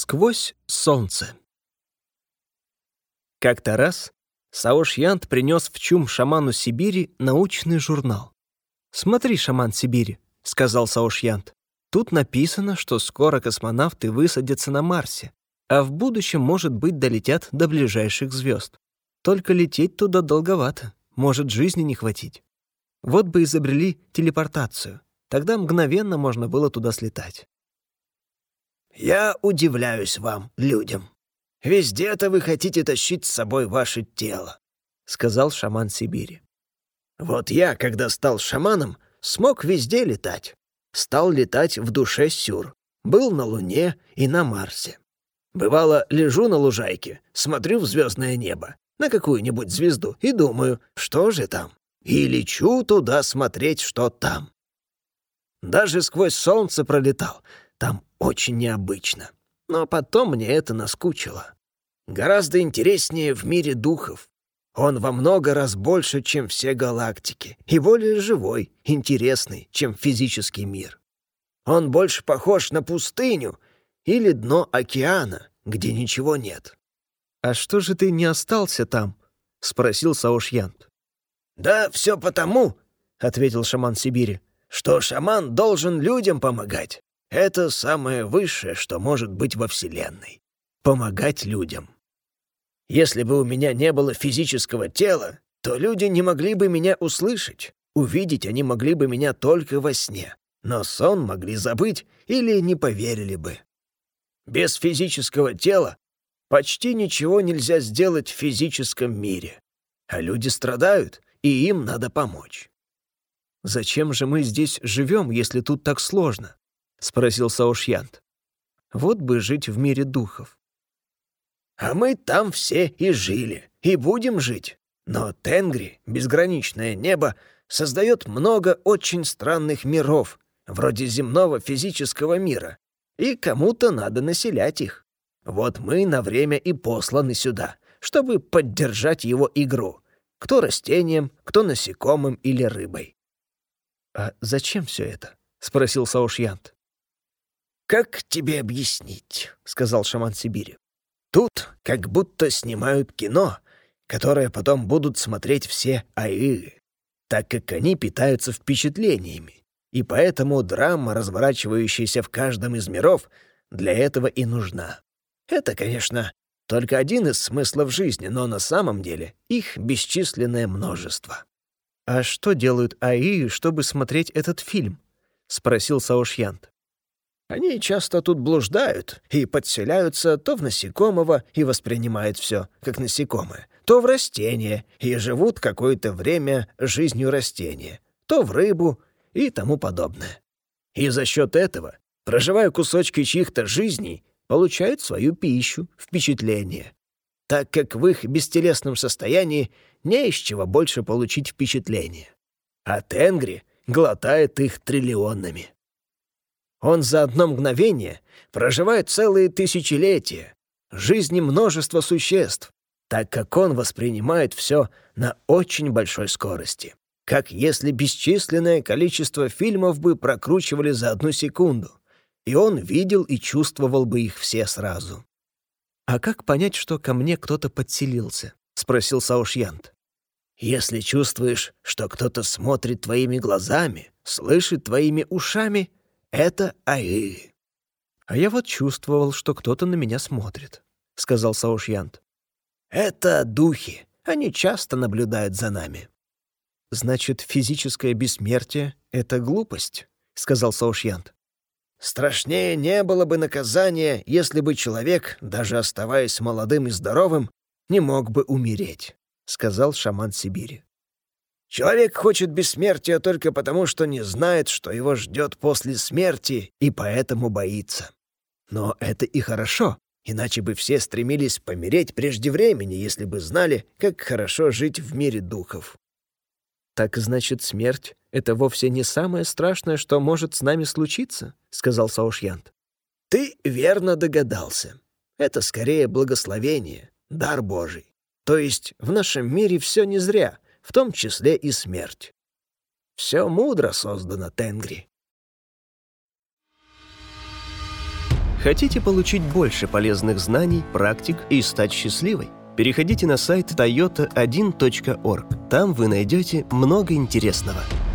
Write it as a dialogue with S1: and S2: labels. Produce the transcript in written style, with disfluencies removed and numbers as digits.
S1: Сквозь солнце. Как-то раз Саошьянт принес в чум шаману Сибири научный журнал. «Смотри, шаман Сибири», — сказал Саошьянт, «тут написано, что скоро космонавты высадятся на Марсе, а в будущем, может быть, долетят до ближайших звезд. Только лететь туда долговато, может жизни не хватить. Вот бы изобрели телепортацию, тогда мгновенно можно было туда слетать».
S2: «Я удивляюсь вам, людям. Везде-то вы хотите тащить с собой ваше тело», — сказал шаман Сибири. «Вот я, когда стал шаманом, смог везде летать. Стал летать в душе Сюр. Был на Луне и на Марсе. Бывало, лежу на лужайке, смотрю в звездное небо, на какую-нибудь звезду, и думаю, что же там? И лечу туда смотреть, что там. Даже сквозь солнце пролетал. Там очень необычно. Но потом мне это наскучило. Гораздо интереснее в мире духов. Он во много раз больше, чем все галактики, и более живой, интересный, чем физический мир. Он больше похож на пустыню или дно океана, где ничего нет».
S1: «А что же ты не остался там?» — спросил Саошьянт.
S2: «Да все потому, — ответил шаман Сибири, — что шаман должен людям помогать. Это самое высшее, что может быть во Вселенной. Помогать людям. Если бы у меня не было физического тела, то люди не могли бы меня услышать. Увидеть они могли бы меня только во сне. Но сон могли забыть или не поверили бы. Без физического тела почти ничего нельзя сделать в физическом мире. А люди страдают, и им надо помочь».
S1: «Зачем же мы здесь живем, если тут так сложно?» — спросил Саошьянт. «Вот бы жить в мире духов».
S2: «А мы там все и жили, и будем жить. Но Тенгри, безграничное небо, создает много очень странных миров, вроде земного физического мира, и кому-то надо населять их. Вот мы на время и посланы сюда, чтобы поддержать его игру, кто растением, кто насекомым или рыбой».
S1: «А зачем все это?» — спросил Саошьянт.
S2: «Как тебе объяснить?» — сказал шаман Сибири. «Тут как будто снимают кино, которое потом будут смотреть все аиы, так как они питаются впечатлениями, и поэтому драма, разворачивающаяся в каждом из миров, для этого и нужна. Это, конечно, только один из смыслов жизни, но на самом деле их бесчисленное множество».
S1: «А что делают аиы, чтобы смотреть этот фильм?» — спросил Саошьянт.
S2: «Они часто тут блуждают и подселяются то в насекомого и воспринимают все как насекомое, то в растение и живут какое-то время жизнью растения, то в рыбу и тому подобное. И за счет этого, проживая кусочки чьих-то жизней, получают свою пищу, впечатление, так как в их бестелесном состоянии не из чего больше получить впечатление. А Тенгри глотает их триллионами. Он за одно мгновение проживает целые тысячелетия, жизни множества существ, так как он воспринимает все на очень большой скорости, как если бесчисленное количество фильмов бы прокручивали за одну секунду, и он видел и чувствовал бы их все сразу».
S1: «А как понять, что ко мне кто-то подселился?» — спросил Саошьянт.
S2: «Если чувствуешь, что кто-то смотрит твоими глазами, слышит твоими ушами, это аиы».
S1: «А я вот чувствовал, что кто-то на меня смотрит», — сказал Саошьянт.
S2: «Это духи. Они часто наблюдают за нами».
S1: «Значит, физическое бессмертие — это глупость», — сказал Саошьянт.
S2: «Страшнее не было бы наказания, если бы человек, даже оставаясь молодым и здоровым, не мог бы умереть», — сказал шаман Сибири. «Человек хочет бессмертия только потому, что не знает, что его ждет после смерти, и поэтому боится. Но это и хорошо, иначе бы все стремились помереть прежде времени, если бы знали, как хорошо жить в мире духов».
S1: «Так значит, смерть — это вовсе не самое страшное, что может с нами случиться?» — сказал Саошьянт.
S2: «Ты верно догадался. Это скорее благословение, дар Божий. То есть в нашем мире все не зря, в том числе и смерть. Все мудро создано Тенгри».
S1: Хотите получить больше полезных знаний, практик и стать счастливой? Переходите на сайт toyota1.org. Там вы найдете много интересного.